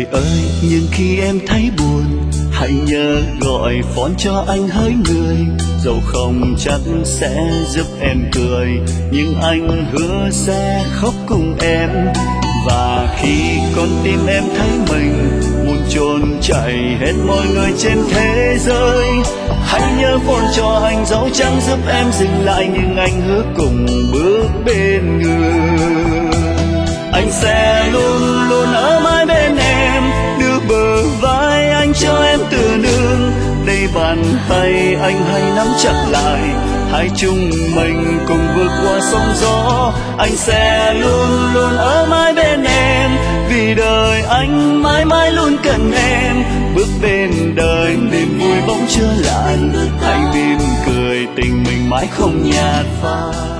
ơi, nhưng khi em thấy buồn, hãy nhớ gọi phone cho anh hỡi người. Dẫu không chắc sẽ giúp em cười, nhưng anh hứa sẽ khóc cùng em. Và khi con tim em thấy mình muốn trốn chạy hết mọi người trên thế giới, hãy nhớ phone cho anh dẫu chẳng giúp em dừng lại, nhưng anh hứa cùng bước bên người. Anh sẽ luôn luôn ở mãi bên em, đưa bờ vai anh cho em tựa nương. Đây bàn tay anh hãy nắm chặt lại, hai chúng mình cùng vượt qua sóng gió. Anh sẽ luôn luôn ở mãi bên em, vì đời anh mãi mãi luôn cần em. Bước bên đời niềm vui bỗng trở lại, hãy mỉm cười tình mình mãi không nhạt phai.